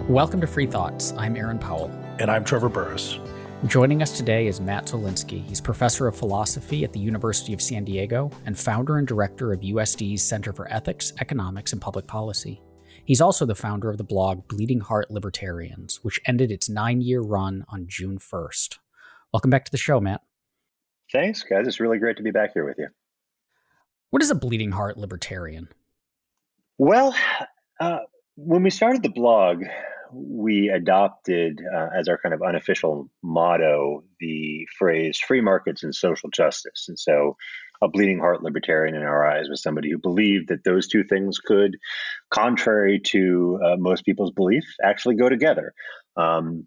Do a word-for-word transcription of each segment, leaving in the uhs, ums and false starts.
Welcome to Free Thoughts. I'm Aaron Powell. And I'm Trevor Burrus. Joining us today is Matt Zielinski. He's professor of philosophy at the University of San Diego and founder and director of U S D's Center for Ethics, Economics, and Public Policy. He's also the founder of the blog Bleeding Heart Libertarians, which ended its nine-year run on June first. Welcome back to the show, Matt. Thanks, guys. It's really great to be back here with you. What is a bleeding heart libertarian? Well, uh, when we started the blog, we adopted uh, as our kind of unofficial motto the phrase free markets and social justice. And so a bleeding heart libertarian in our eyes was somebody who believed that those two things could, contrary to uh, most people's belief, actually go together. Um,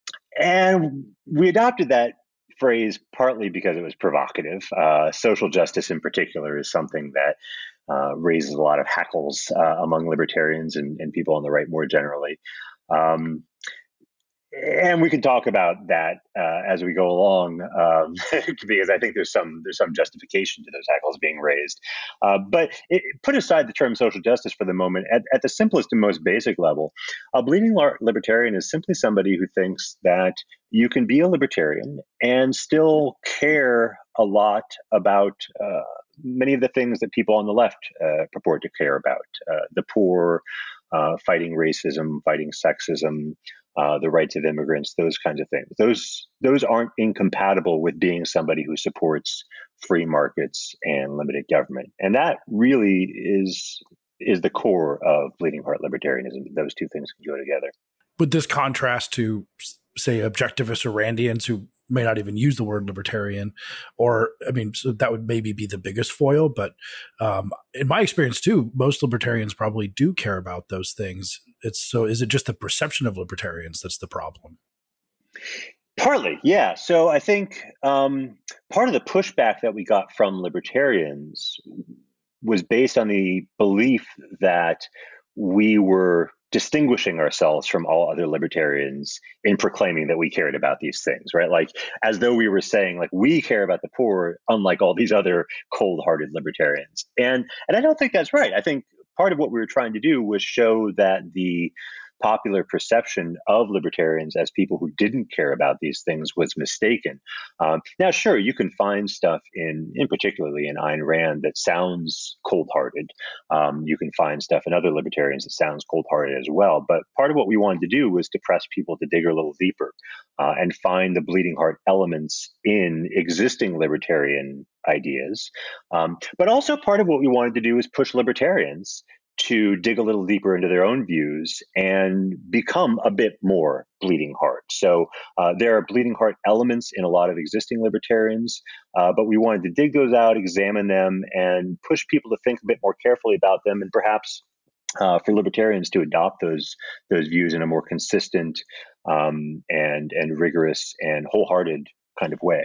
and we adopted that phrase partly because it was provocative. Uh, social justice in particular is something that uh, raises a lot of hackles uh, among libertarians and, and people on the right more generally. Um, and we can talk about that uh, as we go along, um, because I think there's some there's some justification to those hackles being raised. Uh, but it, put aside the term social justice for the moment. At, at the simplest and most basic level, a bleeding heart libertarian is simply somebody who thinks that you can be a libertarian and still care a lot about uh, many of the things that people on the left uh, purport to care about: uh, the poor, uh, fighting racism, fighting sexism, uh, the rights of immigrants, those kinds of things. Those those aren't incompatible with being somebody who supports free markets and limited government. And that really is is the core of bleeding heart libertarianism. Those two things can go together. Would this contrast to, say, objectivist Irandians who may not even use the word libertarian? Or, I mean, so that would maybe be the biggest foil. But um, in my experience, too, most libertarians probably do care about those things. It's so is it just the perception of libertarians that's the problem? Partly, yeah. So I think um, part of the pushback that we got from libertarians was based on the belief that we were distinguishing ourselves from all other libertarians in proclaiming that we cared about these things, right? Like, as though we were saying, like, we care about the poor, unlike all these other cold-hearted libertarians. And and I don't think that's right. I think part of what we were trying to do was show that the popular perception of libertarians as people who didn't care about these things was mistaken. Um, now, sure, you can find stuff in, in particularly in Ayn Rand that sounds cold-hearted. Um, you can find stuff in other libertarians that sounds cold-hearted as well. But part of what we wanted to do was to press people to dig a little deeper uh, and find the bleeding heart elements in existing libertarian ideas. Um, but also part of what we wanted to do is push libertarians to dig a little deeper into their own views and become a bit more bleeding heart. So uh, there are bleeding heart elements in a lot of existing libertarians, uh, but we wanted to dig those out, examine them, and push people to think a bit more carefully about them, and perhaps uh, for libertarians to adopt those those views in a more consistent um, and and rigorous and wholehearted kind of way.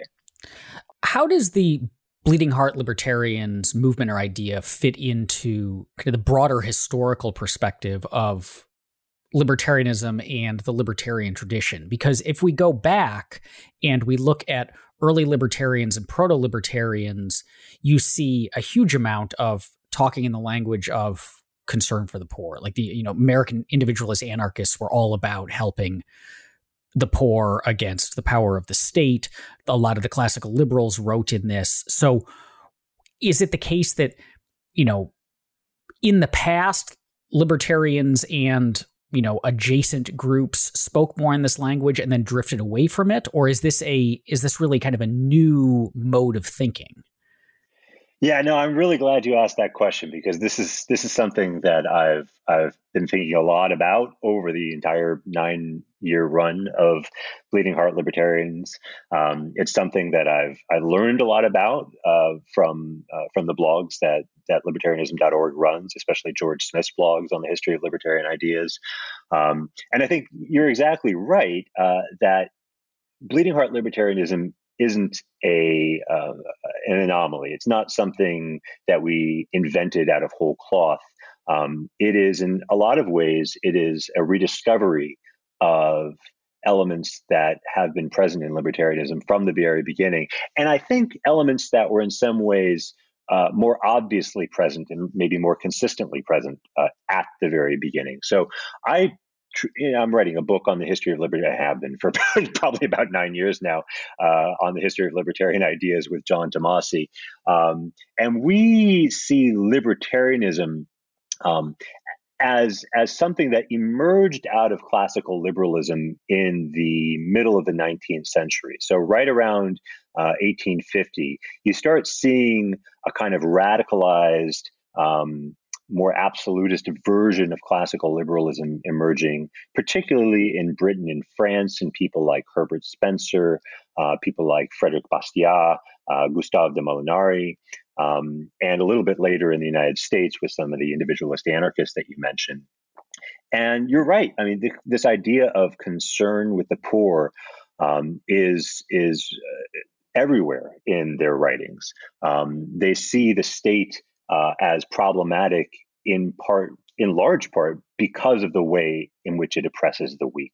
How does the Bleeding Heart Libertarians movement or idea fit into kind of the broader historical perspective of libertarianism and the libertarian tradition? Because if we go back and we look at early libertarians and proto-libertarians, you see a huge amount of talking in the language of concern for the poor. Like the, you know, American individualist anarchists were all about helping the poor against the power of the state. A lot of the classical liberals wrote in this. So is it the case that, you know, in the past, libertarians and, you know, adjacent groups spoke more in this language and then drifted away from it? Or is this a, is this really kind of a new mode of thinking? Yeah, no, I'm really glad you asked that question, because this is this is something that I've I've been thinking a lot about over the entire nine year run of Bleeding Heart Libertarians. Um, it's something that I've I learned a lot about uh, from uh, from the blogs that that libertarianism dot org runs, especially George Smith's blogs on the history of libertarian ideas. Um, and I think you're exactly right uh, that Bleeding Heart Libertarianism isn't a uh, an anomaly. It's not something that we invented out of whole cloth. Um, it is, in a lot of ways, it is a rediscovery of elements that have been present in libertarianism from the very beginning. And I think elements that were in some ways uh, more obviously present and maybe more consistently present uh, at the very beginning. So I tr- you know, I'm writing a book on the history of liberty. I have been for probably about nine years now uh, on the history of libertarian ideas with John Tomasi. Um, and we see libertarianism um, as as something that emerged out of classical liberalism in the middle of the nineteenth century. So right around uh, eighteen fifty, you start seeing a kind of radicalized, um, more absolutist version of classical liberalism emerging, particularly in Britain and France, and people like Herbert Spencer, uh, people like Frederick Bastiat, uh, Gustave de Molinari. Um, and a little bit later in the United States with some of the individualist anarchists that you mentioned. And you're right. I mean, th- this idea of concern with the poor um, is is uh, everywhere in their writings. Um, they see the state uh, as problematic in part, in large part, because of the way in which it oppresses the weak.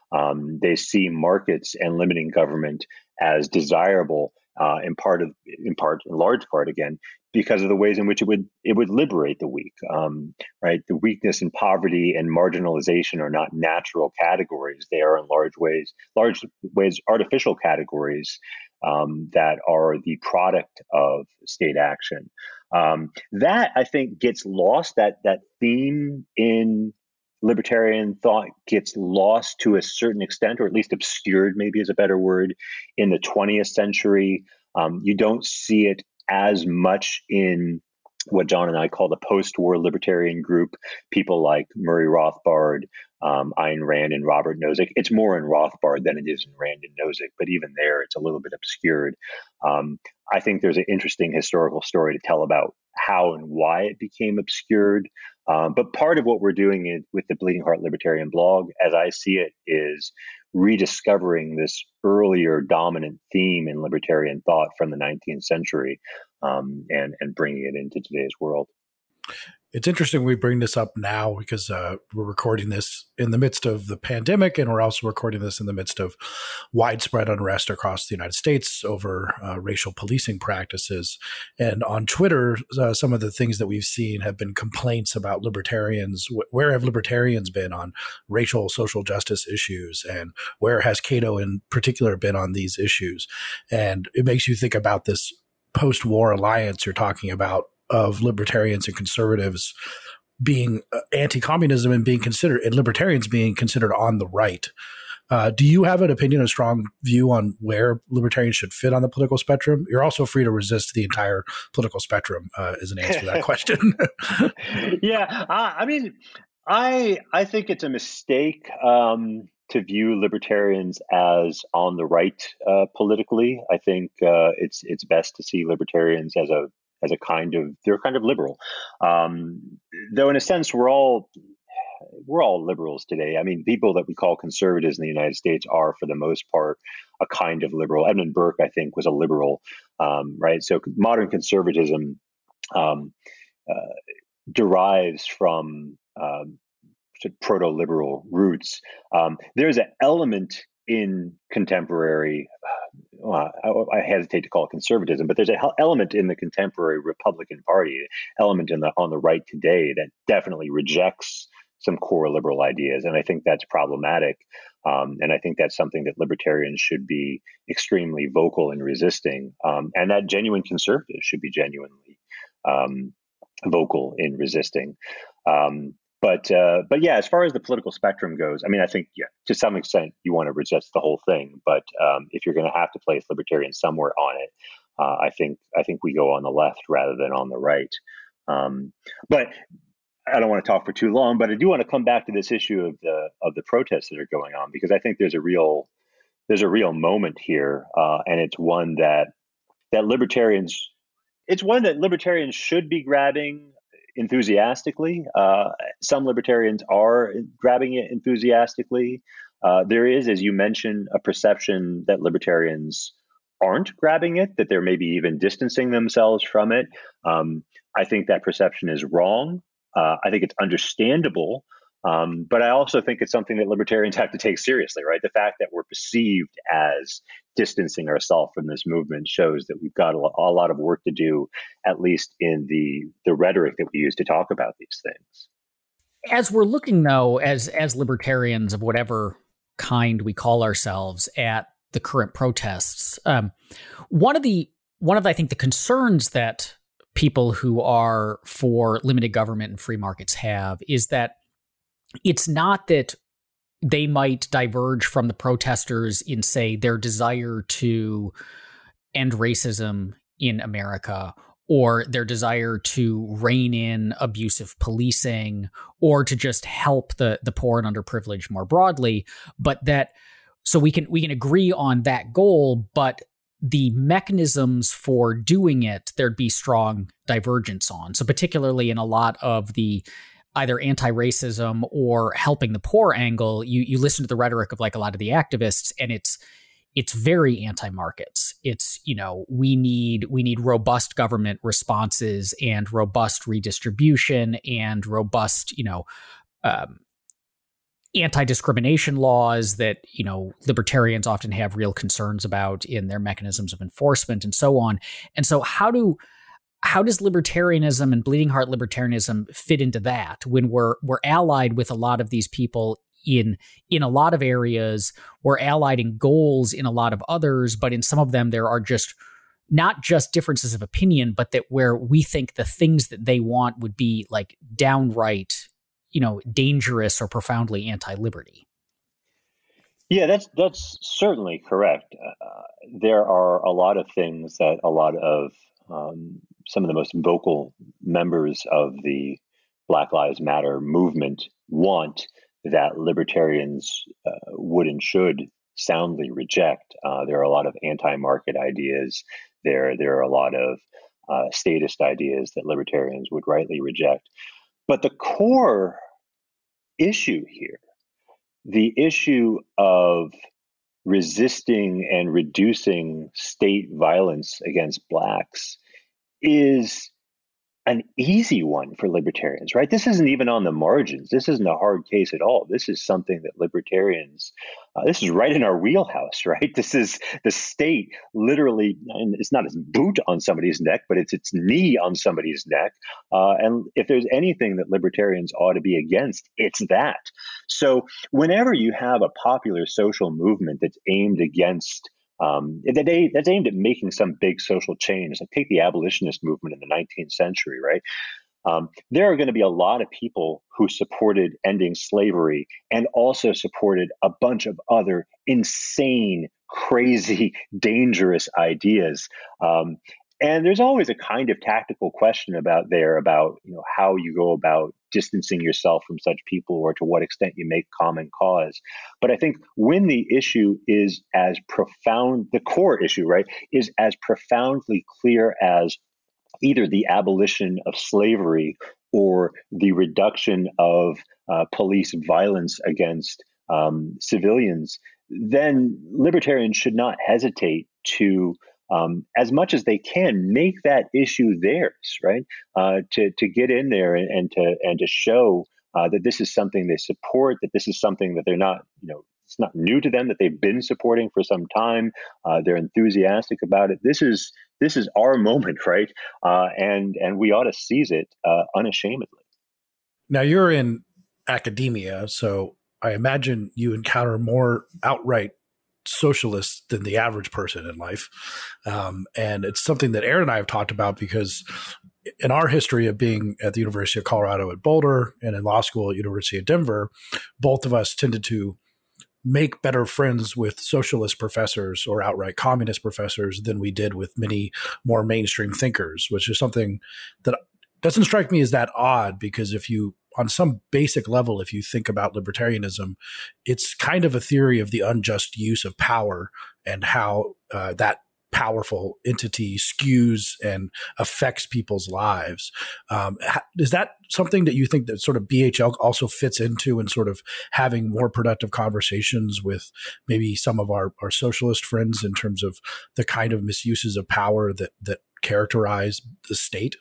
Um, they see markets and limiting government as desirable. Uh, in part of, in part, in large part, again, because of the ways in which it would it would liberate the weak. Um, right, the weakness and poverty and marginalization are not natural categories; they are in large ways, large ways, artificial categories um, that are the product of state action. Um, that I think gets lost. That that theme in libertarian thought gets lost to a certain extent, or at least obscured, maybe is a better word, in the twentieth century. Um, you don't see it as much in what John and I call the post-war libertarian group, people like Murray Rothbard, um, Ayn Rand, and Robert Nozick. It's more in Rothbard than it is in Rand and Nozick, but even there, it's a little bit obscured. Um, I think there's an interesting historical story to tell about how and why it became obscured. Um, but part of what we're doing in, with the Bleeding Heart Libertarian blog, as I see it, is rediscovering this earlier dominant theme in libertarian thought from the nineteenth century um, and, and bringing it into today's world. It's interesting we bring this up now because uh, we're recording this in the midst of the pandemic, and we're also recording this in the midst of widespread unrest across the United States over uh, racial policing practices. And on Twitter, uh, some of the things that we've seen have been complaints about libertarians. Where have libertarians been on racial social justice issues? And where has Cato in particular been on these issues? And it makes you think about this post-war alliance you're talking about, of libertarians and conservatives being anti-communism and being considered, and libertarians being considered on the right. Uh, do you have an opinion, a strong view on where libertarians should fit on the political spectrum? You're also free to resist the entire political spectrum uh, as an answer to that question. yeah, I, I mean, I I think it's a mistake um, to view libertarians as on the right uh, politically. I think uh, it's it's best to see libertarians as a as a kind of, they're kind of liberal. Um, though in a sense, we're all, we're all liberals today. I mean, people that we call conservatives in the United States are, for the most part, a kind of liberal. Edmund Burke, I think, was a liberal, um, right? So modern conservatism um, uh, derives from um, proto-liberal roots. Um, there's an element in contemporary, uh, I, I hesitate to call it conservatism, but there's an element in the contemporary Republican Party, element in the on the right today that definitely rejects some core liberal ideas, and I think that's problematic. Um, and I think that's something that libertarians should be extremely vocal in resisting, um, and that genuine conservatives should be genuinely um, vocal in resisting. Um, But uh, but yeah, as far as the political spectrum goes, I mean, I think yeah, to some extent you want to resist the whole thing. But um, if you're going to have to place libertarians somewhere on it, uh, I think I think we go on the left rather than on the right. Um, but I don't want to talk for too long. But I do want to come back to this issue of the of the protests that are going on, because I think there's a real there's a real moment here, uh, and it's one that that libertarians it's one that libertarians should be grabbing enthusiastically. Uh, some libertarians are grabbing it enthusiastically. Uh, there is, as you mentioned, a perception that libertarians aren't grabbing it, that they're maybe even distancing themselves from it. Um, I think that perception is wrong. Uh, I think it's understandable. Um, but I also think it's something that libertarians have to take seriously, right? The fact that we're perceived as distancing ourselves from this movement shows that we've got a, a lot of work to do, at least in the, the rhetoric that we use to talk about these things. As we're looking, though, as as libertarians of whatever kind we call ourselves at the current protests, um, one of the one of I think the concerns that people who are for limited government and free markets have is that it's not that they might diverge from the protesters in, say, their desire to end racism in America, or their desire to rein in abusive policing, or to just help the the poor and underprivileged more broadly, but that so we can we can agree on that goal, but the mechanisms for doing it, there'd be strong divergence on. So particularly in a lot of the either anti-racism or helping the poor angle, you you listen to the rhetoric of like a lot of the activists, and it's it's very anti-markets. It's, you know, we need we need robust government responses and robust redistribution and robust, you know, um, anti-discrimination laws that, you know, libertarians often have real concerns about in their mechanisms of enforcement and so on. And so how do how does libertarianism and bleeding heart libertarianism fit into that when we're we're allied with a lot of these people in in a lot of areas, we're allied in goals in a lot of others, but in some of them there are just not just differences of opinion, but that where we think the things that they want would be like downright, you know, dangerous or profoundly anti-liberty. Yeah, that's that's certainly correct. Uh, there are a lot of things that a lot of um, some of the most vocal members of the Black Lives Matter movement want that libertarians uh, would and should soundly reject. Uh, there are a lot of anti-market ideas. There, there are a lot of uh, statist ideas that libertarians would rightly reject. But the core issue here, the issue of resisting and reducing state violence against Blacks, is an easy one for libertarians, right? This isn't even on the margins. This isn't a hard case at all. This is something that libertarians, uh, this is right in our wheelhouse, right? This is the state literally, and it's not its boot on somebody's neck, but it's its knee on somebody's neck. Uh, and if there's anything that libertarians ought to be against, it's that. So whenever you have a popular social movement that's aimed against Um, that that's aimed at making some big social change. Like take the abolitionist movement in the nineteenth century, right? Um, there are going to be a lot of people who supported ending slavery and also supported a bunch of other insane, crazy, dangerous ideas. Um, and there's always a kind of tactical question about there about, you know, how you go about distancing yourself from such people or to what extent you make common cause. But I think when the issue is as profound, the core issue, right, is as profoundly clear as either the abolition of slavery or the reduction of uh, police violence against um, civilians, then libertarians should not hesitate to Um, as much as they can, make that issue theirs, right? Uh, to to get in there and, and to and to show uh, that this is something they support, that this is something that they're not, you know, it's not new to them, that they've been supporting for some time. Uh, they're enthusiastic about it. This is this is our moment, right? Uh, and and we ought to seize it uh, unashamedly. Now you're in academia, so I imagine you encounter more outright socialists than the average person in life. Um, and it's something that Aaron and I have talked about because in our history of being at the University of Colorado at Boulder and in law school at University of Denver, both of us tended to make better friends with socialist professors or outright communist professors than we did with many more mainstream thinkers, which is something that doesn't strike me as that odd, because if you, on some basic level, if you think about libertarianism, it's kind of a theory of the unjust use of power and how uh, that powerful entity skews and affects people's lives. Um, is that something that you think that sort of B H L also fits into, and sort of having more productive conversations with maybe some of our, our socialist friends in terms of the kind of misuses of power that that characterize the state?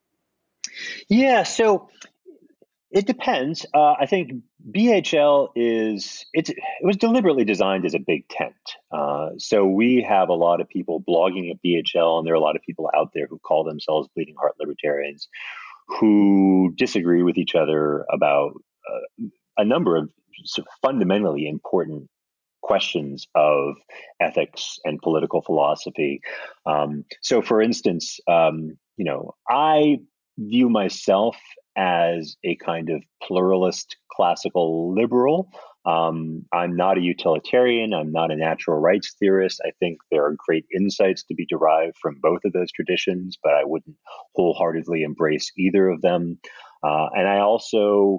Yeah, so it depends. Uh, I think B H L is it's it was deliberately designed as a big tent. Uh, so we have a lot of people blogging at B H L, and there are a lot of people out there who call themselves bleeding heart libertarians who disagree with each other about uh, a number of sort of fundamentally important questions of ethics and political philosophy. Um, so, for instance, um, you know, I view myself as a kind of pluralist classical liberal. Um, I'm not a utilitarian. I'm not a natural rights theorist. I think there are great insights to be derived from both of those traditions, but I wouldn't wholeheartedly embrace either of them. Uh, and I also,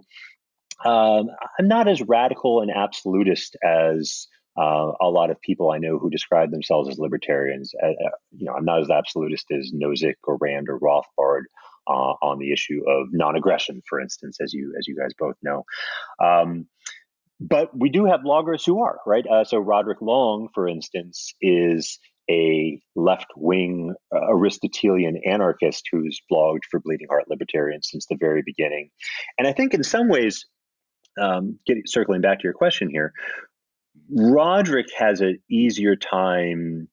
um, I'm not as radical and absolutist as uh, a lot of people I know who describe themselves as libertarians. Uh, you know, I'm not as absolutist as Nozick or Rand or Rothbard uh, on the issue of non-aggression, for instance, as you as you guys both know. Um, But we do have bloggers who are, right? Uh, so Roderick Long, for instance, is a left-wing uh, Aristotelian anarchist who's blogged for Bleeding Heart Libertarians since the very beginning. And I think in some ways, um, getting, circling back to your question here, Roderick has an easier time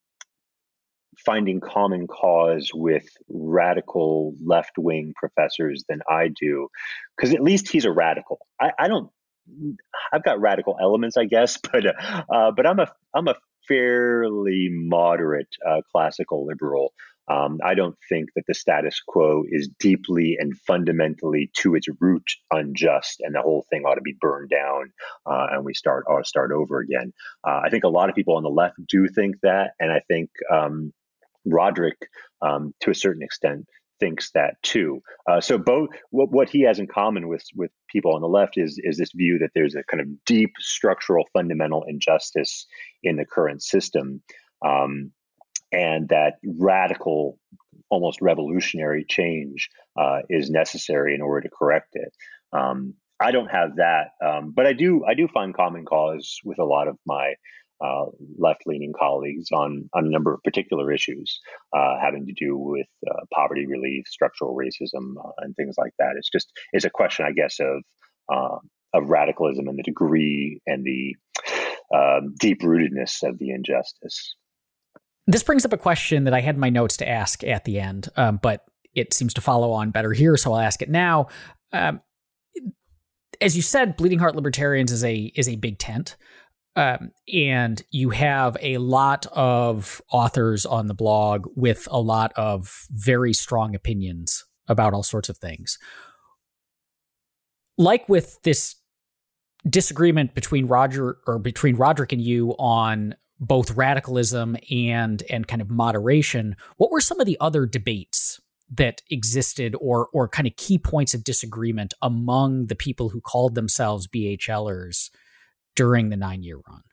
finding common cause with radical left-wing professors than I do, because at least he's a radical. I, I don't I've got radical elements, I guess, but uh, but I'm a I'm a fairly moderate uh, classical liberal. Um, I don't think that the status quo is deeply and fundamentally to its root unjust, and the whole thing ought to be burned down, uh, and we start ought to start over again. Uh, I think a lot of people on the left do think that, and I think um, Roderick, um, to a certain extent, thinks that too. Uh, so both what, what he has in common with with people on the left is is this view that there's a kind of deep structural fundamental injustice in the current system, um, and that radical, almost revolutionary change uh, is necessary in order to correct it. Um, I don't have that, um, but I do I do find common cause with a lot of my Uh, left-leaning colleagues on, on a number of particular issues uh, having to do with uh, poverty relief, structural racism, uh, and things like that. It's just it's a question, I guess, of uh, of radicalism and the degree and the uh, deep-rootedness of the injustice. This brings up a question that I had in my notes to ask at the end, um, but it seems to follow on better here, so I'll ask it now. Um, as you said, Bleeding Heart Libertarians is a is a big tent. Um, and you have a lot of authors on the blog with a lot of very strong opinions about all sorts of things. Like with this disagreement between Roger or between Roderick and you on both radicalism and and kind of moderation, what were some of the other debates that existed or or kind of key points of disagreement among the people who called themselves BHLers during the nine-year run?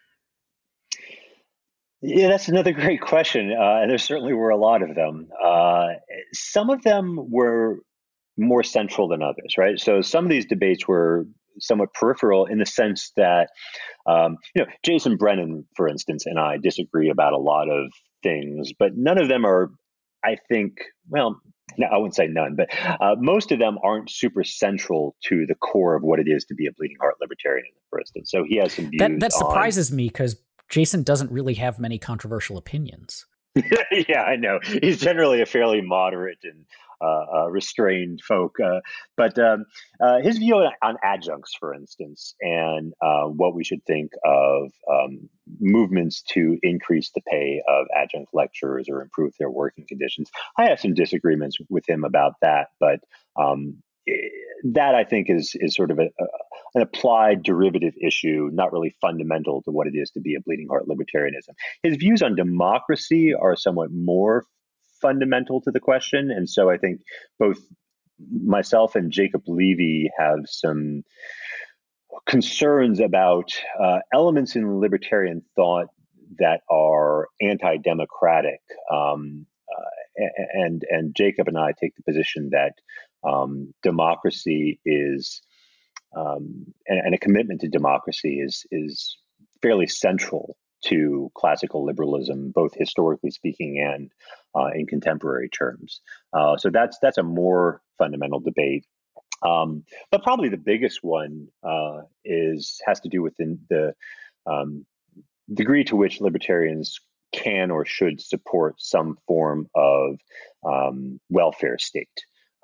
Yeah, that's another great question. Uh, and there certainly were a lot of them. Uh, some of them were more central than others, right? So some of these debates were somewhat peripheral in the sense that, um, you know, Jason Brennan, for instance, and I disagree about a lot of things, but none of them are, I think, well, no, I wouldn't say none, but uh, most of them aren't super central to the core of what it is to be a Bleeding Heart Libertarian, for instance. So he has some views. That, that surprises on, me because Jason doesn't really have many controversial opinions. Yeah, I know. He's generally a fairly moderate and uh, uh, restrained folk. Uh, but um, uh, his view on, on adjuncts, for instance, and uh, what we should think of um, movements to increase the pay of adjunct lecturers or improve their working conditions. I have some disagreements with him about that, but um, that I think is is sort of a, a, an applied derivative issue, not really fundamental to what it is to be a Bleeding Heart Libertarianism. His views on democracy are somewhat more fundamental to the question, and so I think both myself and Jacob Levy have some concerns about uh, elements in libertarian thought that are anti-democratic. Um, uh, and and Jacob and I take the position that um, democracy is, um, and, and a commitment to democracy is is fairly central to classical liberalism, both historically speaking and uh, in contemporary terms. Uh, so that's that's a more fundamental debate. Um, but probably the biggest one uh, is has to do with the, the um, degree to which libertarians can or should support some form of um, welfare state.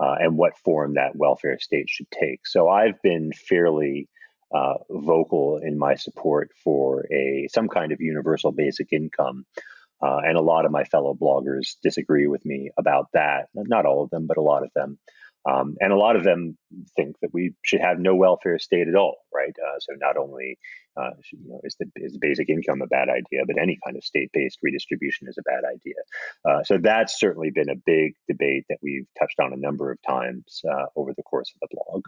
uh, and what form that welfare state should take. So I've been fairly uh, vocal in my support for a some kind of universal basic income. Uh, and a lot of my fellow bloggers disagree with me about that. Not all of them, but a lot of them. Um, and a lot of them think that we should have no welfare state at all, right? Uh, so not only uh, should, you know, is the is basic income a bad idea, but any kind of state-based redistribution is a bad idea. Uh, so that's certainly been a big debate that we've touched on a number of times uh, over the course of the blog.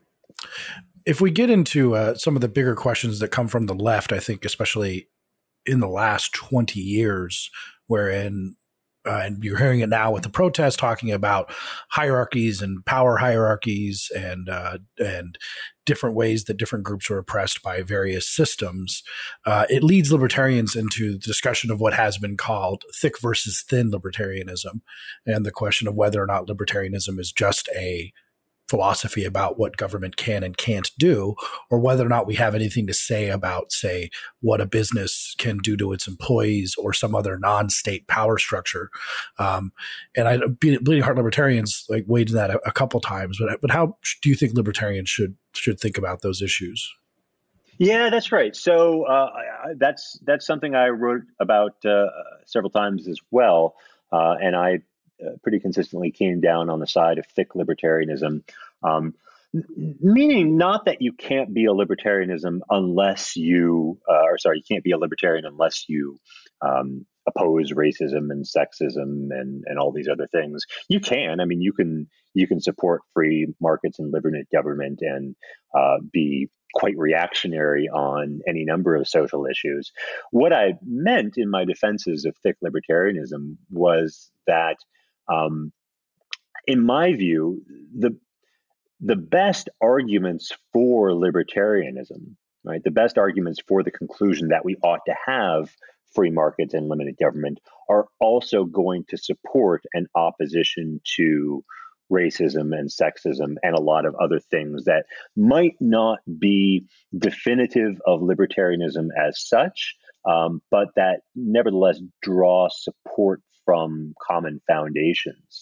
If we get into uh, some of the bigger questions that come from the left, I think especially in the last twenty years, wherein Uh, and you're hearing it now with the protests talking about hierarchies and power hierarchies and uh, and different ways that different groups are oppressed by various systems. Uh, it leads libertarians into the discussion of what has been called thick versus thin libertarianism, and the question of whether or not libertarianism is just a philosophy about what government can and can't do, or whether or not we have anything to say about, say, what a business can do to its employees or some other non-state power structure. Um, and I, Bleeding Heart Libertarians like weighed in that a, a couple times, but but how do you think libertarians should should think about those issues? Yeah, that's right. So uh, I, that's that's something I wrote about uh, several times as well, uh, and I. Uh, pretty consistently came down on the side of thick libertarianism, um, n- meaning not that you can't be a libertarianism unless you, uh, or sorry, you can't be a libertarian unless you um, oppose racism and sexism and and all these other things. You can, I mean, you can you can support free markets and limited government and uh, be quite reactionary on any number of social issues. What I meant in my defenses of thick libertarianism was that Um, in my view, the the best arguments for libertarianism, right, the best arguments for the conclusion that we ought to have free markets and limited government are also going to support an opposition to racism and sexism and a lot of other things that might not be definitive of libertarianism as such, um, but that nevertheless draw support from common foundations.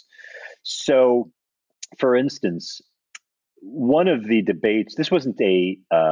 So, for instance, one of the debates, this wasn't a uh,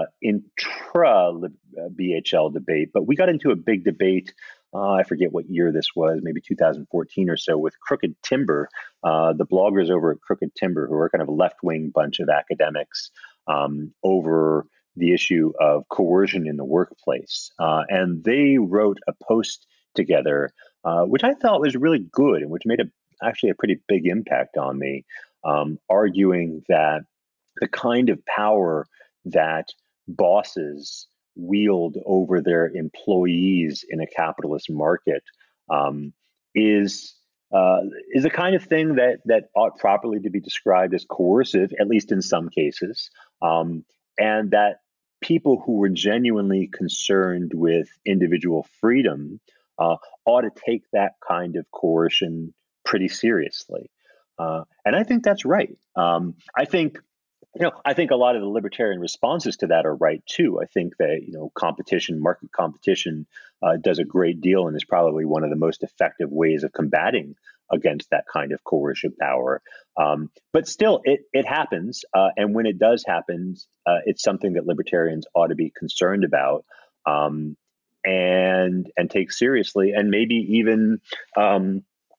intra-B H L debate, but we got into a big debate, uh, I forget what year this was, maybe two thousand fourteen or so, with Crooked Timber, uh, the bloggers over at Crooked Timber, who are kind of a left-wing bunch of academics, um, over the issue of coercion in the workplace. Uh, and they wrote a post together Uh, which I thought was really good and which made a, actually a pretty big impact on me, um, arguing that the kind of power that bosses wield over their employees in a capitalist market um, is uh, is the kind of thing that that ought properly to be described as coercive, at least in some cases, um, and that people who were genuinely concerned with individual freedom Uh, ought to take that kind of coercion pretty seriously, uh, and I think that's right. Um, I think, you know, I think a lot of the libertarian responses to that are right too. I think that, you know, competition, market competition, uh, does a great deal and is probably one of the most effective ways of combating against that kind of coercive power. Um, but still, it it happens, uh, and when it does happen, uh, it's something that libertarians ought to be concerned about. Um, and and take seriously, and maybe even um,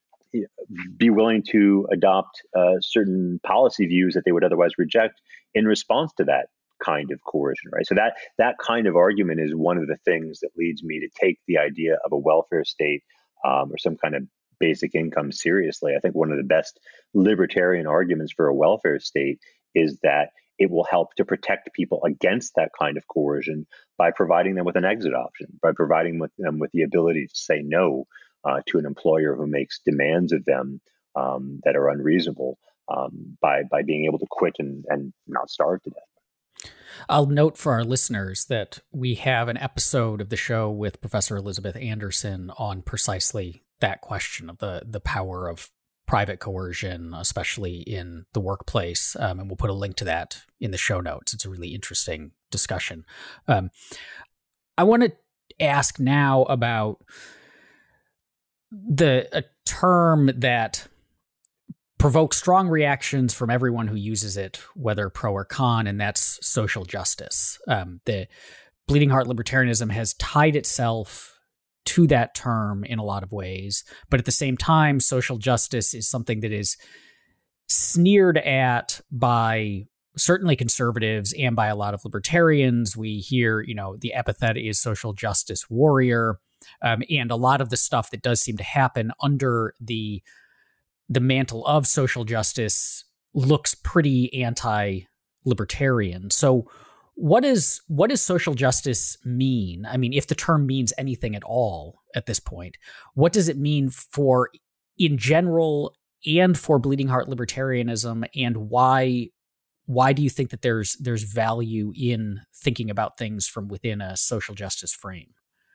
be willing to adopt uh, certain policy views that they would otherwise reject in response to that kind of coercion, right? So that that kind of argument is one of the things that leads me to take the idea of a welfare state um, or some kind of basic income seriously. I think one of the best libertarian arguments for a welfare state is that it will help to protect people against that kind of coercion by providing them with an exit option, by providing with them with the ability to say no uh, to an employer who makes demands of them um, that are unreasonable, um, by by being able to quit and, and not starve to death. I'll note for our listeners that we have an episode of the show with Professor Elizabeth Anderson on precisely that question of the the power of private coercion, especially in the workplace. Um, and we'll put a link to that in the show notes. It's a really interesting discussion. Um, I want to ask now about the a term that provokes strong reactions from everyone who uses it, whether pro or con, and that's social justice. Um, the Bleeding Heart Libertarianism has tied itself to that term in a lot of ways, but at the same time, social justice is something that is sneered at by certainly conservatives and by a lot of libertarians. We hear, you know, the epithet is social justice warrior, um, and a lot of the stuff that does seem to happen under the the mantle of social justice looks pretty anti-libertarian. So what is what does social justice mean? I mean, if the term means anything at all at this point, what does it mean for in general and for Bleeding Heart Libertarianism, and why why do you think that there's there's value in thinking about things from within a social justice frame?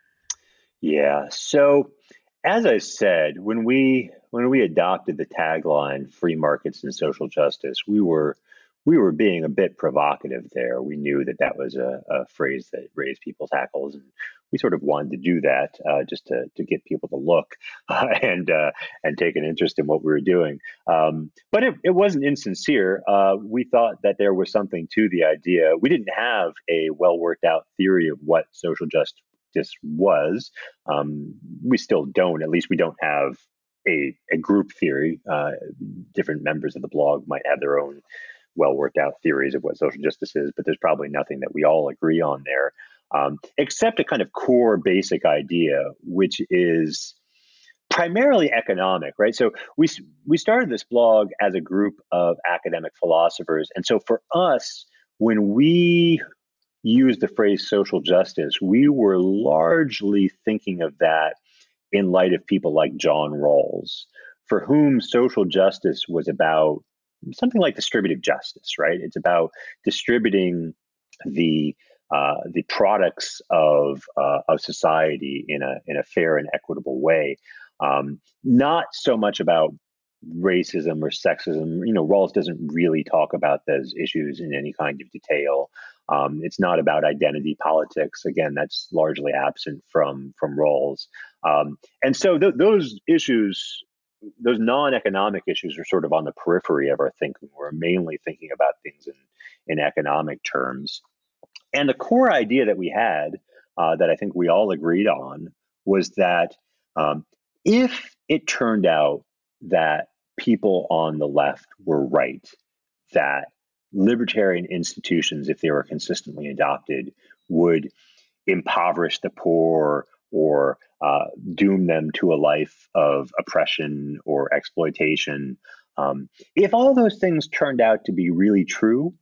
Yeah. So as I said, when we when we adopted the tagline "Free Markets and Social Justice," we were we were being a bit provocative there. We knew that that was a, a phrase that raised people's hackles, and we sort of wanted to do that uh, just to to get people to look uh, and uh, and take an interest in what we were doing. Um, but it, it wasn't insincere. Uh, we thought that there was something to the idea. We didn't have a well worked out theory of what social justice this was. Um, we still don't, at least we don't have a, a group theory. Uh, different members of the blog might have their own well worked out theories of what social justice is, but there's probably nothing that we all agree on there, um, except a kind of core basic idea, which is primarily economic, right? So we, we started this blog as a group of academic philosophers. And so for us, when we use the phrase social justice, we were largely thinking of that in light of people like John Rawls, for whom social justice was about something like distributive justice, right? It's about distributing the uh, the products of uh, of society in a in a fair and equitable way, um, not so much about racism or sexism. You know, Rawls doesn't really talk about those issues in any kind of detail. Um, it's not about identity politics. Again, that's largely absent from from Rawls. Um, and so th- those issues, those non-economic issues, are sort of on the periphery of our thinking. We're mainly thinking about things in, in economic terms. And the core idea that we had, uh, that I think we all agreed on, was that um, if it turned out that people on the left were right, that libertarian institutions, if they were consistently adopted, would impoverish the poor or uh, doom them to a life of oppression or exploitation. Um, if all those things turned out to be really true,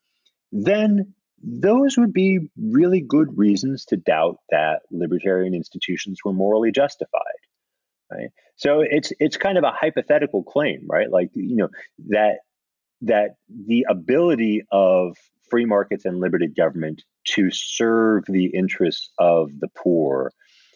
then those would be really good reasons to doubt that libertarian institutions were morally justified. Right. So it's it's kind of a hypothetical claim, right? Like, you know, that that the ability of free markets and limited government to serve the interests of the poor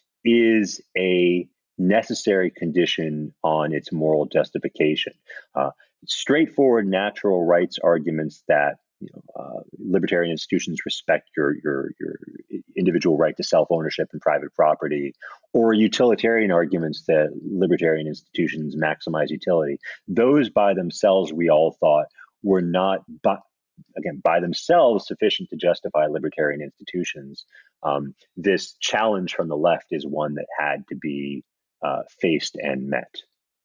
is a necessary condition on its moral justification. Uh, straightforward natural rights arguments that you know, uh, libertarian institutions respect your your your individual right to self-ownership and private property, or utilitarian arguments that libertarian institutions maximize utility. Those by themselves, we all thought, were not, but again, by themselves sufficient to justify libertarian institutions. Um, this challenge from the left is one that had to be uh, faced and met.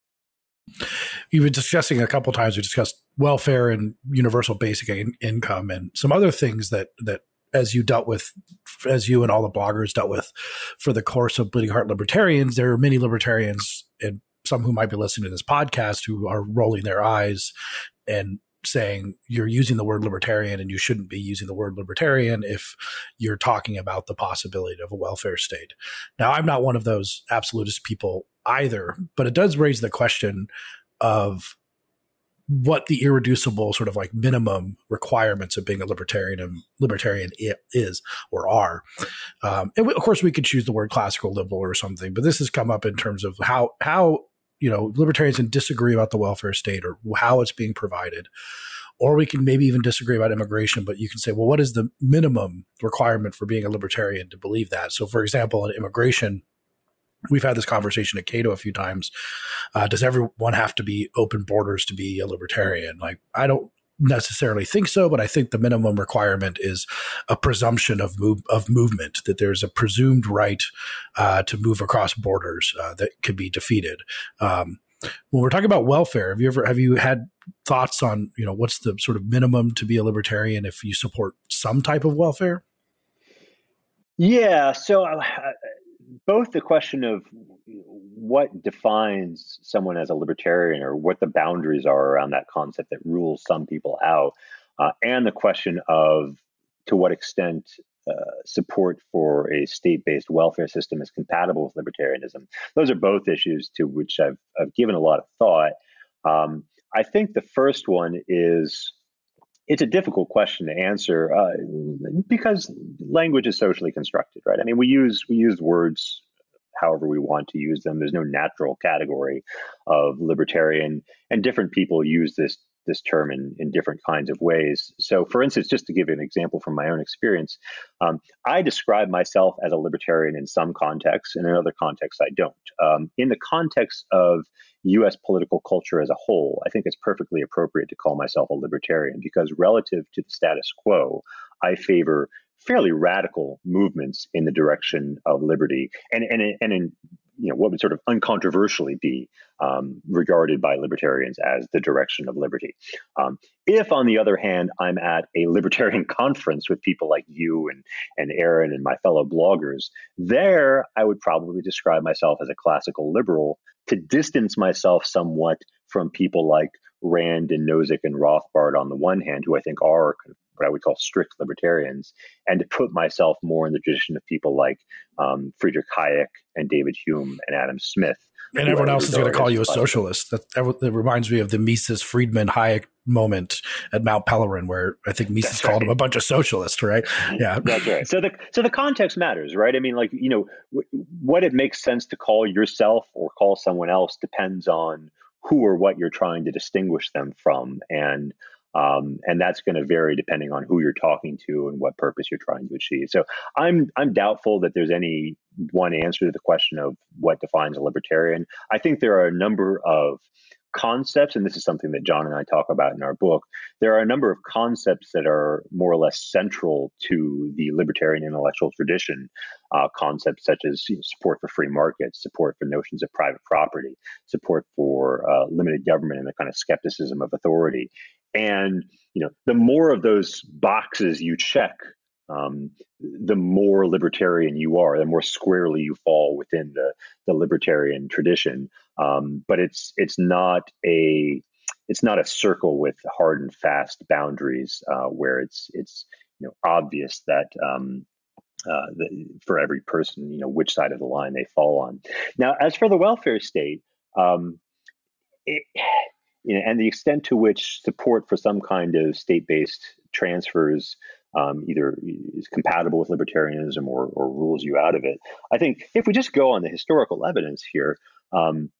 You've been discussing a couple of times, we discussed welfare and universal basic in- income and some other things that, that as you dealt with, as you and all the bloggers dealt with for the course of Bleeding Heart Libertarians, there are many libertarians and some who might be listening to this podcast who are rolling their eyes and saying you're using the word libertarian and you shouldn't be using the word libertarian if you're talking about the possibility of a welfare state. Now, I'm not one of those absolutist people either, but it does raise the question of what the irreducible sort of like minimum requirements of being a libertarian and libertarian is or are. Um, and we, of course, we could choose the word classical liberal or something, but this has come up in terms of how how you know libertarians can disagree about the welfare state or how it's being provided. Or we can maybe even disagree about immigration, but you can say, well, what is the minimum requirement for being a libertarian to believe that? So, for example, in immigration, we've had this conversation at Cato a few times. Uh, does everyone have to be open borders to be a libertarian? Like, I don't necessarily think so, but I think the minimum requirement is a presumption of move, of movement, that there's a presumed right uh, to move across borders uh, that could be defeated. Um, when we're talking about welfare, have you ever have you had thoughts on, you know, what's the sort of minimum to be a libertarian if you support some type of welfare? Yeah, so uh, both the question of what defines someone as a libertarian or what the boundaries are around that concept that rules some people out, uh, and the question of to what extent uh, support for a state-based welfare system is compatible with libertarianism. Those are both issues to which I've, I've given a lot of thought. Um, I think the first one is, it's a difficult question to answer uh, because language is socially constructed, right? I mean, we use we use words however we want to use them. There's no natural category of libertarian, and different people use this this term in, in different kinds of ways. So, for instance, just to give an example from my own experience, um, I describe myself as a libertarian in some contexts, and in other contexts, I don't. Um, in the context of U S political culture as a whole, I think it's perfectly appropriate to call myself a libertarian because relative to the status quo, I favor fairly radical movements in the direction of liberty, and and and in you know what would sort of uncontroversially be um, regarded by libertarians as the direction of liberty. Um, if, on the other hand, I'm at a libertarian conference with people like you and and Aaron and my fellow bloggers, there I would probably describe myself as a classical liberal to distance myself somewhat from people like Rand and Nozick and Rothbard on the one hand, who I think are what I would call strict libertarians, and to put myself more in the tradition of people like um, Friedrich Hayek and David Hume and Adam Smith. And everyone else is going to call you a socialist. That, that reminds me of the Mises Friedman Hayek moment at Mount Pelerin, where I think Mises That's called right. him a bunch of socialists, right? Yeah, that's right. So the so the context matters, right? I mean, like you know, w- what it makes sense to call yourself or call someone else depends on who or what you're trying to distinguish them from, and um, and that's going to vary depending on who you're talking to and what purpose you're trying to achieve. So I'm I'm doubtful that there's any one answer to the question of what defines a libertarian. I think there are a number of concepts, and this is something that John and I talk about in our book. There are a number of concepts that are more or less central to the libertarian intellectual tradition, uh, concepts such as you know, support for free markets, support for notions of private property, support for uh, limited government, and the kind of skepticism of authority. And you know, the more of those boxes you check, um, the more libertarian you are, the more squarely you fall within the, the libertarian tradition. Um, but it's it's not a it's not a circle with hard and fast boundaries uh, where it's it's you know obvious that um, uh, the, for every person you know which side of the line they fall on. Now, as for the welfare state, um, it, you know, and the extent to which support for some kind of state-based transfers Um, either is compatible with libertarianism or, or rules you out of it. I think if we just go on the historical evidence here, um,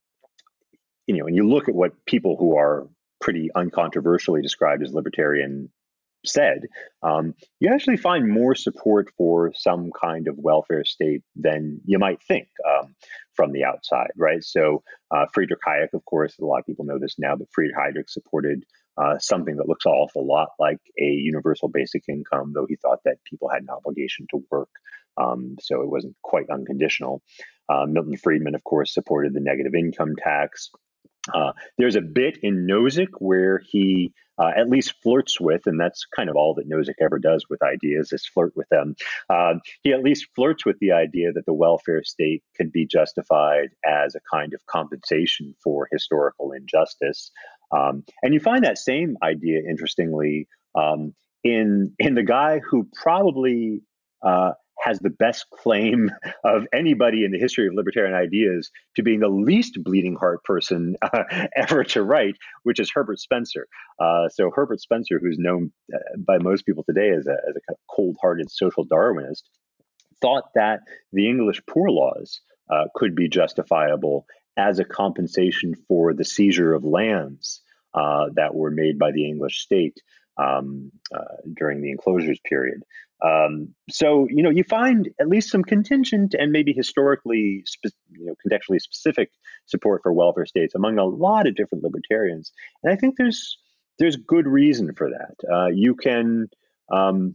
you know, and you look at what people who are pretty uncontroversially described as libertarian said, um, you actually find more support for some kind of welfare state than you might think um, from the outside, right? So uh, Friedrich Hayek, of course, a lot of people know this now, but Friedrich Hayek supported Uh, something that looks an awful lot like a universal basic income, though he thought that people had an obligation to work, um, so it wasn't quite unconditional. Uh, Milton Friedman, of course, supported the negative income tax. Uh, there's a bit in Nozick where he uh, at least flirts with, and that's kind of all that Nozick ever does with ideas is flirt with them. Um, he at least flirts with the idea that the welfare state could be justified as a kind of compensation for historical injustice. Um, and you find that same idea, interestingly, um, in in the guy who probably uh, has the best claim of anybody in the history of libertarian ideas to being the least bleeding heart person uh, ever to write, which is Herbert Spencer. Uh, so Herbert Spencer, who's known uh, by most people today as a, as a kind of cold-hearted social Darwinist, thought that the English poor laws uh, could be justifiable as a compensation for the seizure of lands uh, that were made by the English state. um, uh, during the enclosures period. Um, so, you know, you find at least some contingent and maybe historically, spe- you know, contextually specific support for welfare states among a lot of different libertarians. And I think there's there's good reason for that. Uh, you can um,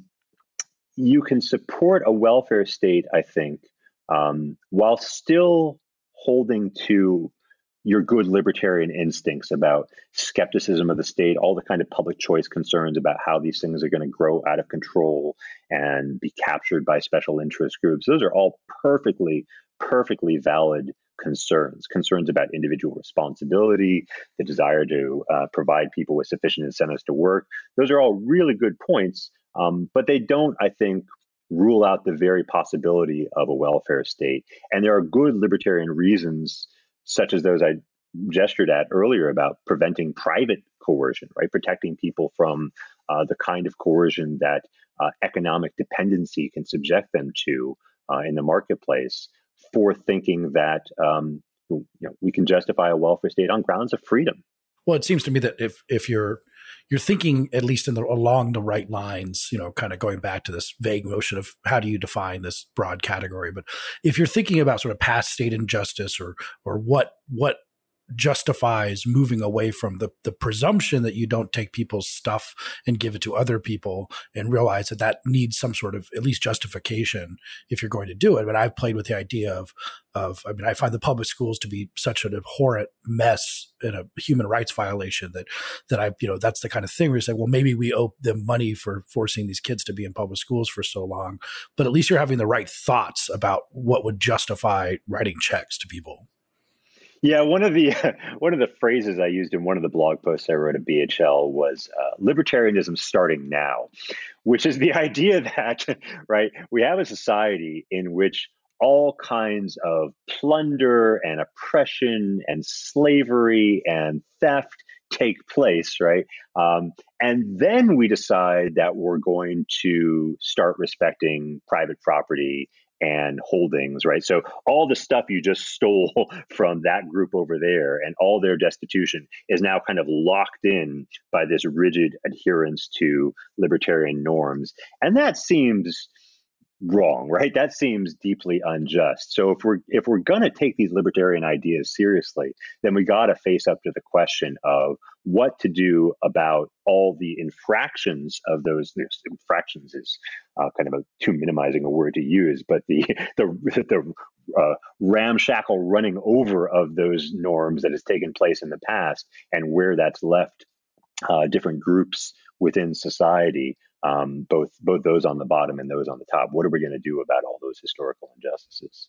you can support a welfare state, I think, um, while still holding to your good libertarian instincts about skepticism of the state, all the kind of public choice concerns about how these things are going to grow out of control and be captured by special interest groups. Those are all perfectly, perfectly valid concerns, concerns about individual responsibility, the desire to uh, provide people with sufficient incentives to work. Those are all really good points, um, but they don't, I think, rule out the very possibility of a welfare state. And there are good libertarian reasons, such as those I gestured at earlier about preventing private coercion, right? Protecting people from uh, the kind of coercion that uh, economic dependency can subject them to uh, in the marketplace, for thinking that um, you know, we can justify a welfare state on grounds of freedom. Well, it seems to me that if if you're you're thinking at least in the along the right lines, you know, kind of going back to this vague notion of how do you define this broad category, but if you're thinking about sort of past state injustice or or what what justifies moving away from the the presumption that you don't take people's stuff and give it to other people and realize that that needs some sort of at least justification if you're going to do it. But I've played with the idea of of I mean, I find the public schools to be such an abhorrent mess and a human rights violation that that I you know that's the kind of thing where you say, well, maybe we owe them money for forcing these kids to be in public schools for so long, but at least you're having the right thoughts about what would justify writing checks to people. Yeah, one of the one of the phrases I used in one of the blog posts I wrote at B H L was uh, libertarianism starting now, which is the idea that, right, we have a society in which all kinds of plunder and oppression and slavery and theft take place, right? Um, and then we decide that we're going to start respecting private property and holdings, right? So all the stuff you just stole from that group over there and all their destitution is now kind of locked in by this rigid adherence to libertarian norms. And that seems wrong, right? That seems deeply unjust. So if we're if we're going to take these libertarian ideas seriously, then we got to face up to the question of what to do about all the infractions of those. Infractions is uh, kind of a too minimizing a word to use, but the the the uh, ramshackle running over of those norms that has taken place in the past, and where that's left uh, different groups within society. Um, both both those on the bottom and those on the top. What are we going to do about all those historical injustices?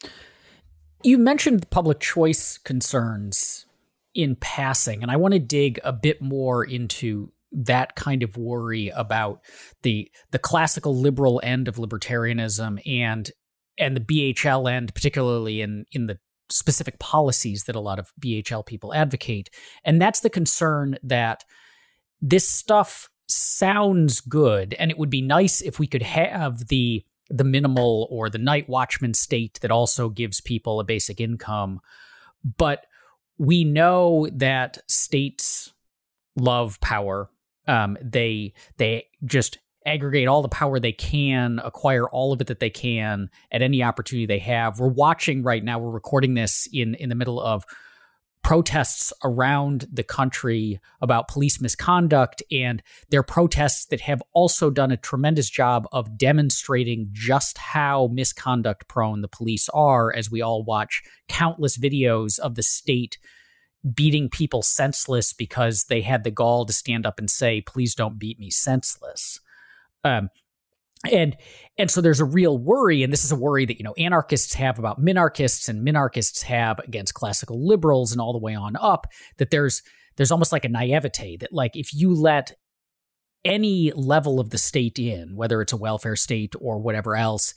You mentioned public choice concerns in passing, and I want to dig a bit more into that kind of worry about the the classical liberal end of libertarianism and and the B H L end, particularly in in the specific policies that a lot of B H L people advocate. And that's the concern that this stuff sounds good, and it would be nice if we could have the the minimal or the night watchman state that also gives people a basic income. But we know that states love power. Um, they they just aggregate all the power they can, acquire all of it that they can at any opportunity they have. We're watching right now, we're recording this in in the middle of protests around the country about police misconduct, and they're protests that have also done a tremendous job of demonstrating just how misconduct prone the police are, as we all watch countless videos of the state beating people senseless because they had the gall to stand up and say, please don't beat me senseless. Um, And and so there's a real worry, and this is a worry that, you know, anarchists have about minarchists and minarchists have against classical liberals and all the way on up, that there's there's almost like a naivete that, like, if you let any level of the state in, whether it's a welfare state or whatever else,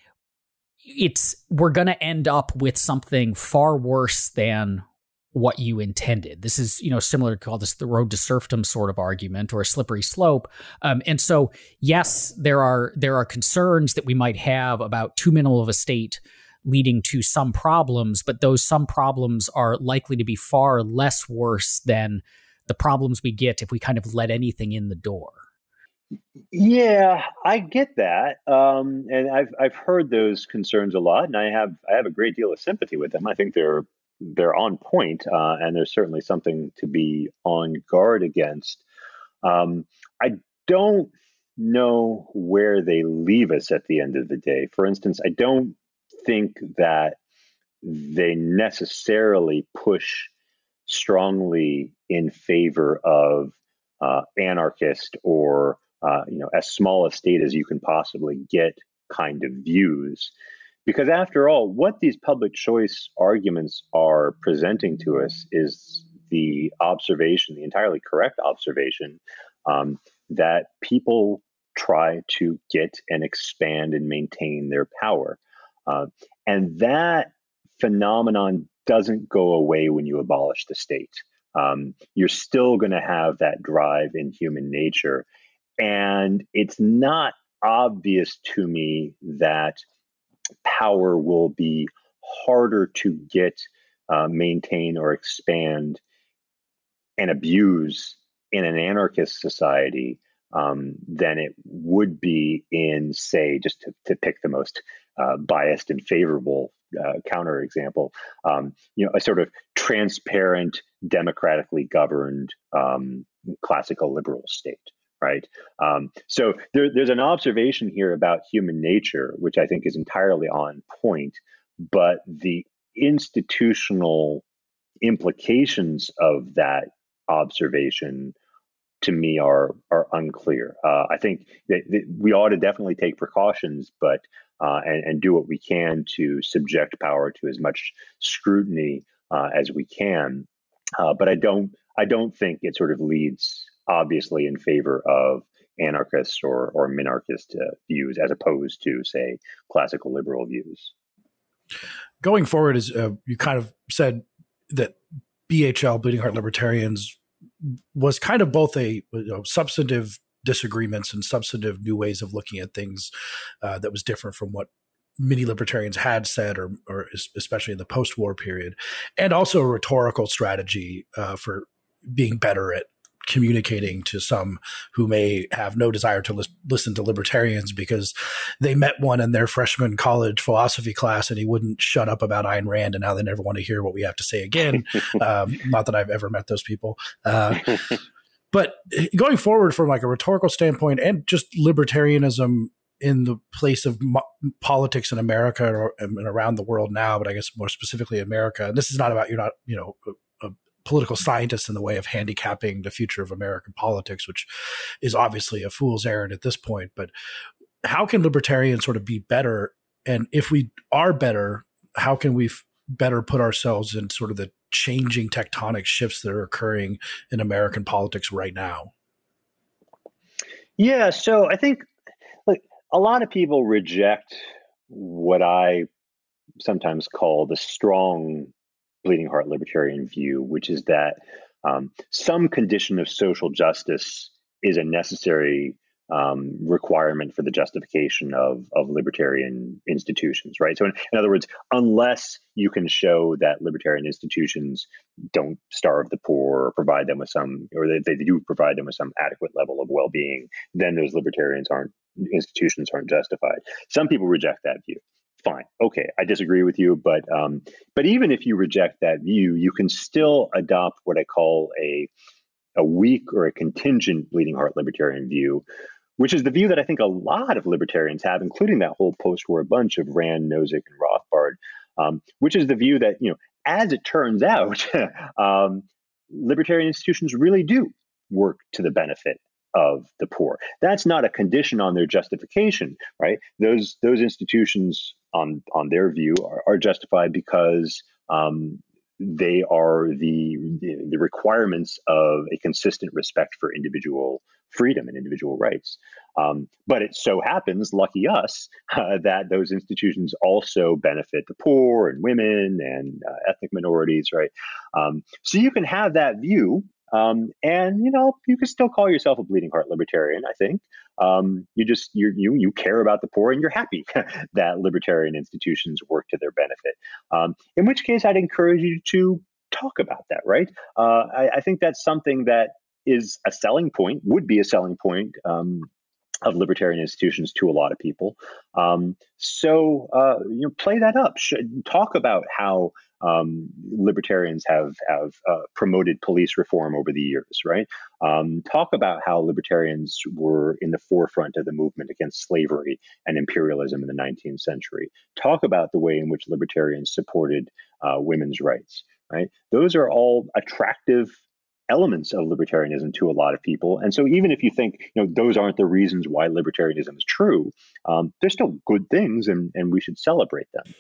it's we're going to end up with something far worse than what you intended. This is, you know, similar to call this the road to serfdom sort of argument, or a slippery slope. Um, and so, yes, there are there are concerns that we might have about too minimal of a state leading to some problems, but those some problems are likely to be far less worse than the problems we get if we kind of let anything in the door. Yeah, I get that, um, and I've I've heard those concerns a lot, and I have I have a great deal of sympathy with them. I think they're they're on point, uh, and there's certainly something to be on guard against. Um, I don't know where they leave us at the end of the day. For instance, I don't think that they necessarily push strongly in favor of uh, anarchist or uh, you know as small a state as you can possibly get kind of views. Because after all, what these public choice arguments are presenting to us is the observation, the entirely correct observation, um, that people try to get and expand and maintain their power. Uh, and that phenomenon doesn't go away when you abolish the state. Um, you're still going to have that drive in human nature. And it's not obvious to me that power will be harder to get, uh, maintain, or expand and abuse in an anarchist society um, than it would be in, say, just to, to pick the most uh, biased and favorable uh, counter example, um, you know, a sort of transparent, democratically governed um, classical liberal state. Right. Um, so there, there's an observation here about human nature, which I think is entirely on point, but the institutional implications of that observation to me are are unclear. Uh, I think that, that we ought to definitely take precautions, but uh, and, and do what we can to subject power to as much scrutiny uh, as we can. Uh, but I don't I don't think it sort of leads obviously in favor of anarchist or or minarchist uh, views as opposed to, say, classical liberal views. Going forward, as uh, you kind of said that B H L, Bleeding Heart Libertarians, was kind of both a you know, substantive disagreements and substantive new ways of looking at things uh, that was different from what many libertarians had said, or, or especially in the post-war period, and also a rhetorical strategy uh, for being better at communicating to some who may have no desire to lis- listen to libertarians because they met one in their freshman college philosophy class and he wouldn't shut up about Ayn Rand, and now they never want to hear what we have to say again. um, not that I've ever met those people. Uh, but going forward from like a rhetorical standpoint and just libertarianism in the place of mo- politics in America or, and around the world now, but I guess more specifically America, and this is not about, you're not, you know, a, a political scientist in the way of handicapping the future of American politics, which is obviously a fool's errand at this point. But how can libertarians sort of be better? And if we are better, how can we f- better put ourselves in sort of the changing tectonic shifts that are occurring in American politics right now? Yeah, so I think like a lot of people reject what I sometimes call the strong Bleeding Heart Libertarian view, which is that um, some condition of social justice is a necessary um, requirement for the justification of, of libertarian institutions, right? So in, in other words, unless you can show that libertarian institutions don't starve the poor or provide them with some, or they, they do provide them with some adequate level of well-being, then those libertarians aren't, institutions aren't justified. Some people reject that view. Fine. Okay. I disagree with you, but um, but even if you reject that view, you can still adopt what I call a a weak or a contingent Bleeding Heart Libertarian view, which is the view that I think a lot of libertarians have, including that whole post-war bunch of Rand, Nozick, and Rothbard, um, which is the view that, you know, as it turns out, um, libertarian institutions really do work to the benefit of the poor. That's not a condition on their justification, right? Those those institutions, on on their view, are, are justified because um, they are the the requirements of a consistent respect for individual freedom and individual rights. Um, but it so happens, lucky us, uh, that those institutions also benefit the poor and women and uh, ethnic minorities, right? Um, so you can have that view. Um, and, you know, you can still call yourself a Bleeding Heart Libertarian, I think. Um, you just, you you you care about the poor and you're happy that libertarian institutions work to their benefit. Um, in which case, I'd encourage you to talk about that, right? Uh, I, I think that's something that is a selling point, would be a selling point um, of libertarian institutions to a lot of people. Um, so, uh, you know, play that up. Should, talk about how um, libertarians have have uh, promoted police reform over the years, right? Um, talk about how libertarians were in the forefront of the movement against slavery and imperialism in the nineteenth century. Talk about the way in which libertarians supported uh, women's rights, right? Those are all attractive elements of libertarianism to a lot of people. And so even if you think, you know, those aren't the reasons why libertarianism is true, um, they're still good things, and, and we should celebrate them.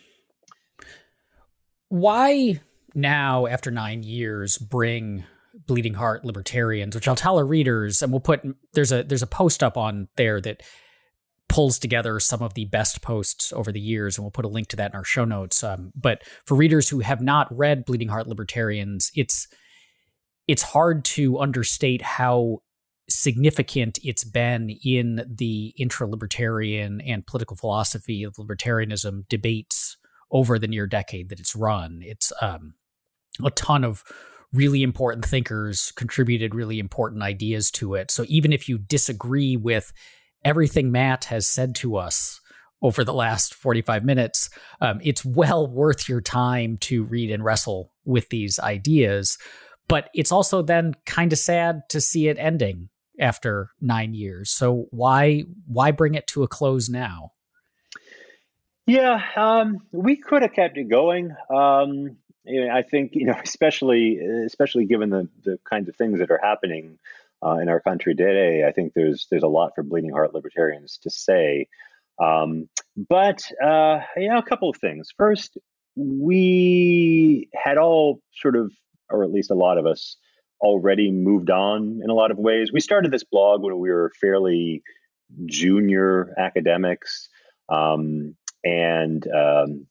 Why now, after nine years, bring Bleeding Heart Libertarians, which I'll tell our readers, and we'll put, there's a there's a post up on there that pulls together some of the best posts over the years, and we'll put a link to that in our show notes. Um, but for readers who have not read Bleeding Heart Libertarians, it's it's hard to understate how significant it's been in the intra-libertarian and political philosophy of libertarianism debates over the near decade that it's run. It's um, a ton of really important thinkers contributed really important ideas to it. So even if you disagree with everything Matt has said to us over the last forty-five minutes, um, it's well worth your time to read and wrestle with these ideas. But it's also then kind of sad to see it ending after nine years. So why why bring it to a close now? Yeah, um, we could have kept it going. Um, you know, I think, you know, especially especially given the the kinds of things that are happening uh, in our country today, I think there's there's a lot for Bleeding Heart Libertarians to say. Um, but uh, you know, a couple of things. First, we had all sort of, or at least a lot of us, already moved on in a lot of ways. We started this blog when we were fairly junior academics, um, and um,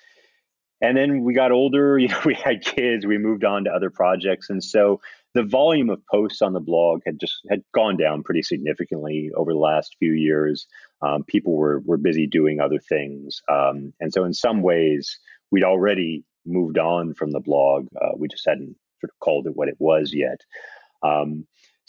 and then we got older. You know, we had kids. We moved on to other projects, and so the volume of posts on the blog had just had gone down pretty significantly over the last few years. Um, people were were busy doing other things, um, and so in some ways we'd already moved on from the blog. Uh, we just hadn't sort of called it what it was yet. Um,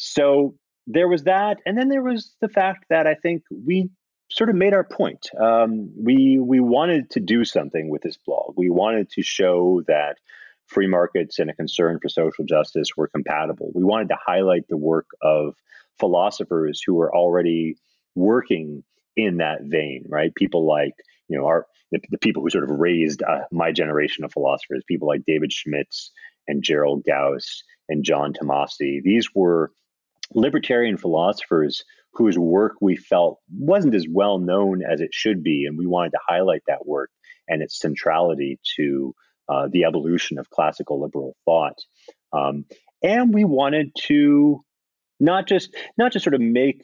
so there was that. And then there was the fact that I think we sort of made our point. Um, we, we wanted to do something with this blog. We wanted to show that free markets and a concern for social justice were compatible. We wanted to highlight the work of philosophers who were already working in that vein, right? People like, you know, our the, the people who sort of raised uh, my generation of philosophers, people like David Schmitz and Gerald Gauss and John Tomasi. These were libertarian philosophers whose work we felt wasn't as well known as it should be, and we wanted to highlight that work and its centrality to uh, the evolution of classical liberal thought. Um, and we wanted to not just not just sort of make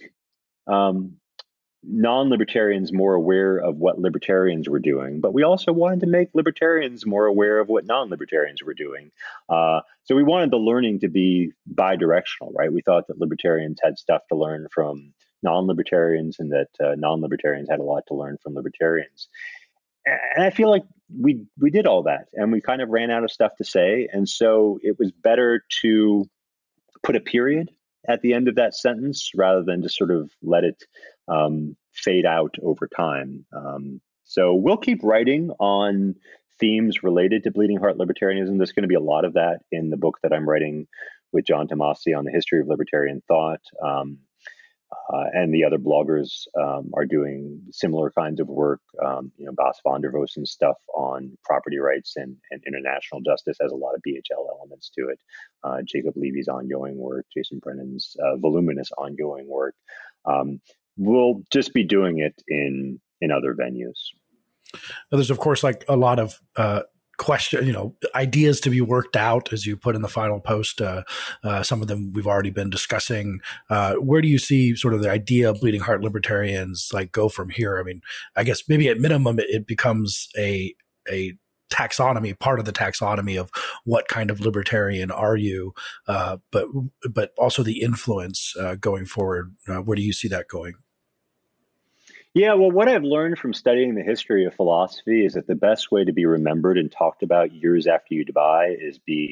um, non-libertarians more aware of what libertarians were doing, but we also wanted to make libertarians more aware of what non-libertarians were doing. Uh, so we wanted the learning to be bi-directional, right? We thought that libertarians had stuff to learn from non-libertarians, and that uh, non-libertarians had a lot to learn from libertarians. And I feel like we we did all that, and we kind of ran out of stuff to say. And so it was better to put a period at the end of that sentence rather than just sort of let it um, fade out over time. Um, so we'll keep writing on themes related to Bleeding Heart Libertarianism. There's going to be a lot of that in the book that I'm writing with John Tomasi on the history of libertarian thought. Um, uh, and the other bloggers um, are doing similar kinds of work. Um, you know, Bas van der Vosen's stuff on property rights and, and international justice has a lot of B H L elements to it. Uh, Jacob Levy's ongoing work, Jason Brennan's uh, voluminous ongoing work. Um, we'll just be doing it in in other venues. There's, of course, like a lot of uh, question, you know, ideas to be worked out, as you put in the final post. Uh, uh, some of them we've already been discussing. Uh, where do you see sort of the idea of Bleeding Heart Libertarians like go from here? I mean, I guess maybe at minimum it, it becomes a a taxonomy, part of the taxonomy of what kind of libertarian are you, uh, but but also the influence uh, going forward. Uh, where do you see that going? Yeah, well, what I've learned from studying the history of philosophy is that the best way to be remembered and talked about years after you die is be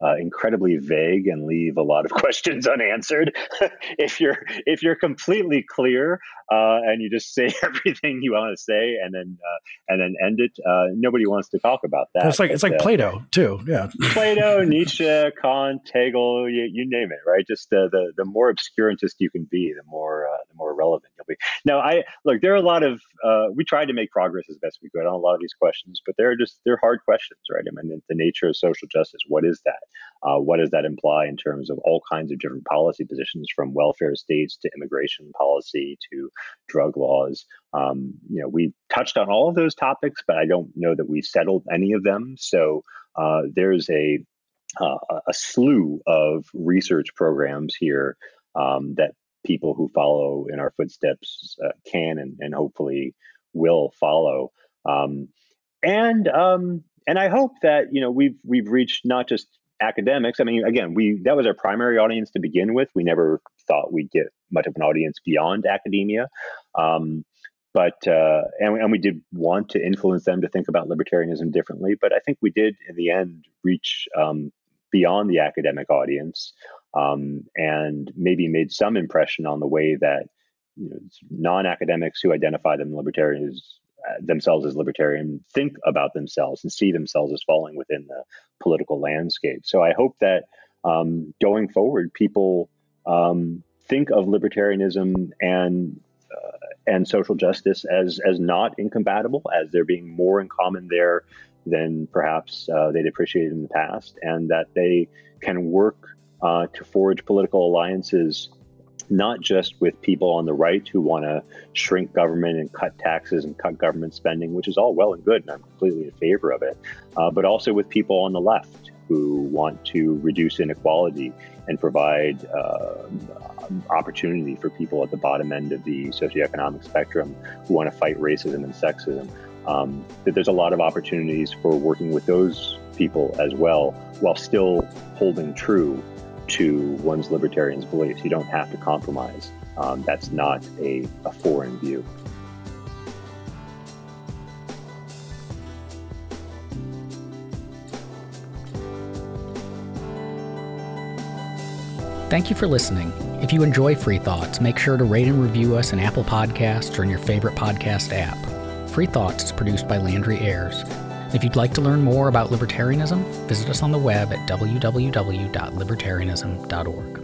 uh, incredibly vague and leave a lot of questions unanswered. if you're if you're completely clear uh, and you just say everything you want to say and then uh, and then end it, uh, nobody wants to talk about that. It's like but, it's like uh, Plato too, yeah. Plato, Nietzsche, Kant, Hegel, you, you name it, right? Just the the the more obscurantist you can be, the more uh, the more relevant you'll be. Now, I look. There are a lot of uh, we tried to make progress as best we could on a lot of these questions, but they're just they're hard questions, right? I mean, the nature of social justice. What is that? Uh, what does that imply in terms of all kinds of different policy positions, from welfare states to immigration policy to drug laws? Um, you know, we touched on all of those topics, but I don't know that we settled any of them. So uh, there's a uh, a slew of research programs here um, that people who follow in our footsteps uh, can and, and hopefully will follow. Um, and um, and I hope that, you know, we've we've reached not just academics. I mean, again, we that was our primary audience to begin with. We never thought we'd get much of an audience beyond academia. Um, but uh, and, and we did want to influence them to think about libertarianism differently. But I think we did, in the end, reach um, beyond the academic audience. Um, and maybe made some impression on the way that, you know, non-academics who identify them libertarians uh, themselves as libertarian think about themselves and see themselves as falling within the political landscape. So I hope that um, going forward, people um, think of libertarianism and uh, and social justice as as not incompatible, as there being more in common there than perhaps uh, they'd appreciated in the past, and that they can work Uh, to forge political alliances, not just with people on the right who want to shrink government and cut taxes and cut government spending, which is all well and good, and I'm completely in favor of it, uh, but also with people on the left who want to reduce inequality and provide uh, opportunity for people at the bottom end of the socioeconomic spectrum who want to fight racism and sexism. Um, that there's a lot of opportunities for working with those people as well, while still holding true to one's libertarian's beliefs. You don't have to compromise. Um, that's not a, a foreign view. Thank you for listening. If you enjoy Free Thoughts, make sure to rate and review us in Apple Podcasts or in your favorite podcast app. Free Thoughts is produced by Landry Ayres. If you'd like to learn more about libertarianism, visit us on the web at w w w dot libertarianism dot org.